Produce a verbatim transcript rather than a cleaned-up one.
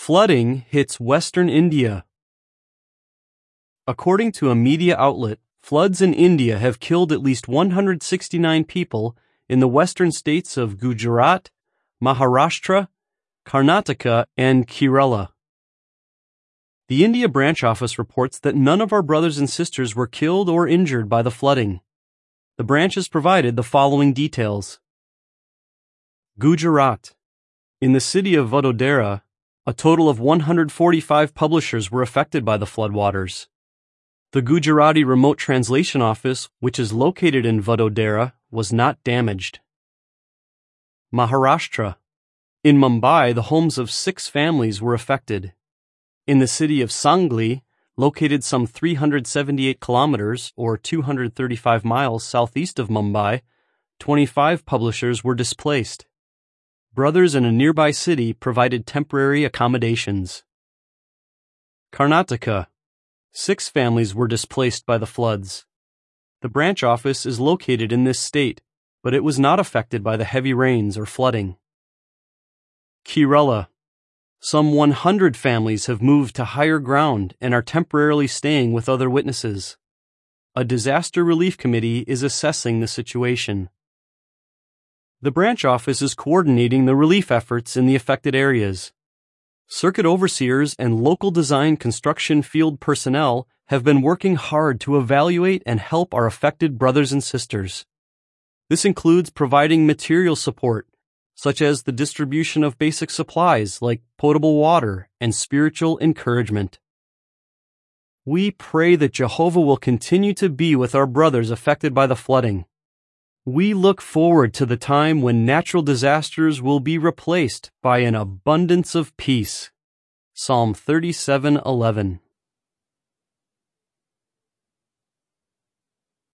Flooding hits Western India. According to a media outlet, floods in India have killed at least one hundred sixty-nine people in the western states of Gujarat, Maharashtra, Karnataka, and Kerala. The India branch office reports that none of our brothers and sisters were killed or injured by the flooding. The branch has provided the following details. Gujarat. In the city of Vadodara, a total of one hundred forty-five publishers were affected by the floodwaters. The Gujarati Remote Translation Office, which is located in Vadodara, was not damaged. Maharashtra. In Mumbai, the homes of six families were affected. In the city of Sangli, located some three hundred seventy-eight kilometers or two hundred thirty-five miles southeast of Mumbai, twenty-five publishers were displaced. Brothers in a nearby city provided temporary accommodations. Karnataka. Six families were displaced by the floods. The branch office is located in this state, but it was not affected by the heavy rains or flooding. Kerala. Some one hundred families have moved to higher ground and are temporarily staying with other witnesses. A disaster relief committee is assessing the situation. The branch office is coordinating the relief efforts in the affected areas. Circuit overseers and local design construction field personnel have been working hard to evaluate and help our affected brothers and sisters. This includes providing material support, such as the distribution of basic supplies like potable water and spiritual encouragement. We pray that Jehovah will continue to be with our brothers affected by the flooding. We look forward to the time when natural disasters will be replaced by an abundance of peace. Psalm thirty-seven eleven.